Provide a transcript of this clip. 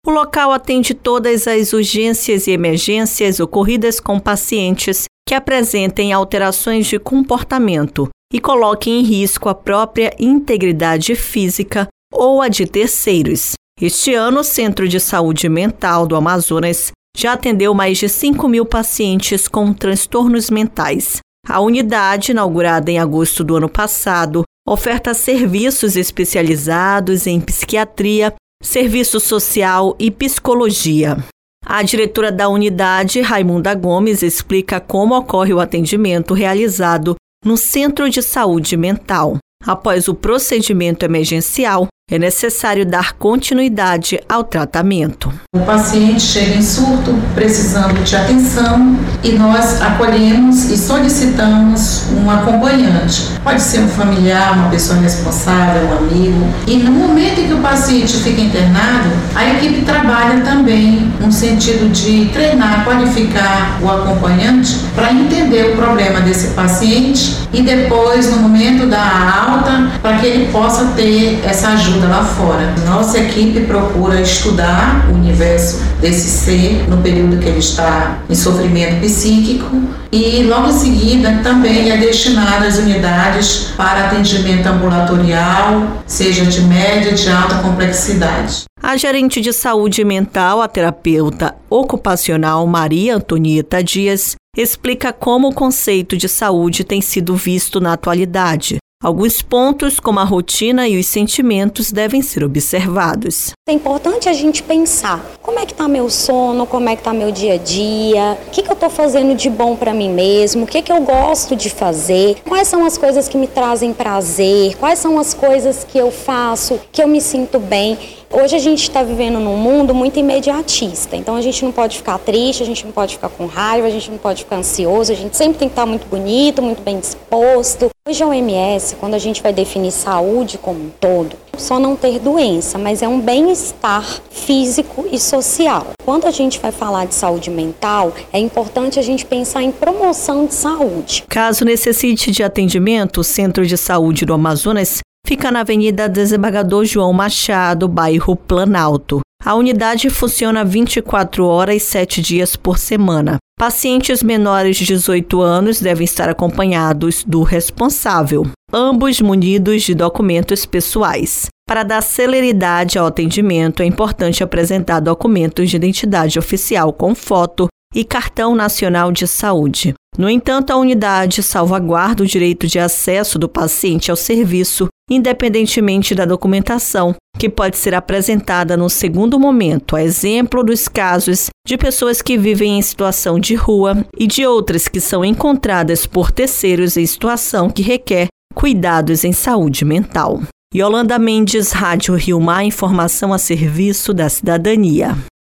O local atende todas as urgências e emergências ocorridas com pacientes que apresentem alterações de comportamento e coloquem em risco a própria integridade física ou a de terceiros. Este ano, o Centro de Saúde Mental do Amazonas já atendeu mais de 5.000 pacientes com transtornos mentais. A unidade, inaugurada em agosto do ano passado, oferta serviços especializados em psiquiatria, serviço social e psicologia. A diretora da unidade, Raimunda Gomes, explica como ocorre o atendimento realizado no Centro de Saúde Mental. Após o procedimento emergencial, é necessário dar continuidade ao tratamento. O paciente chega em surto, precisando de atenção, e nós acolhemos e solicitamos um acompanhante. Pode ser um familiar, uma pessoa responsável, um amigo. E no momento em que o paciente fica internado, a equipe trabalha também no sentido de treinar, qualificar o acompanhante para entender o problema desse paciente e depois, no momento da alta, para que ele possa ter essa ajuda lá fora. Nossa equipe procura estudar o universo desse ser no período que ele está em sofrimento psíquico e logo em seguida também é destinada às unidades para atendimento ambulatorial, seja de média, de alta complexidade. A gerente de saúde mental, a terapeuta ocupacional Maria Antonieta Dias, explica como o conceito de saúde tem sido visto na atualidade. Alguns pontos, como a rotina e os sentimentos, devem ser observados. É importante a gente pensar como é que está meu sono, como é que está meu dia a dia, o que eu estou fazendo de bom para mim mesmo, o que eu gosto de fazer, quais são as coisas que me trazem prazer, quais são as coisas que eu faço, que eu me sinto bem. Hoje a gente está vivendo num mundo muito imediatista, então a gente não pode ficar triste, a gente não pode ficar com raiva, a gente não pode ficar ansioso, a gente sempre tem que estar muito bonito, muito bem disposto. Hoje a OMS, quando a gente vai definir saúde como um todo, só não ter doença, mas é um bem-estar físico e social. Quando a gente vai falar de saúde mental, é importante a gente pensar em promoção de saúde. Caso necessite de atendimento, o Centro de Saúde do Amazonas fica na Avenida Desembargador João Machado, bairro Planalto. A unidade funciona 24 horas, 7 dias por semana. Pacientes menores de 18 anos devem estar acompanhados do responsável, ambos munidos de documentos pessoais. Para dar celeridade ao atendimento, é importante apresentar documentos de identidade oficial com foto e cartão nacional de saúde. No entanto, a unidade salvaguarda o direito de acesso do paciente ao serviço, independentemente da documentação, que pode ser apresentada no segundo momento, a exemplo dos casos de pessoas que vivem em situação de rua e de outras que são encontradas por terceiros em situação que requer cuidados em saúde mental. Yolanda Mendes, Rádio Rio Mar, informação a serviço da cidadania.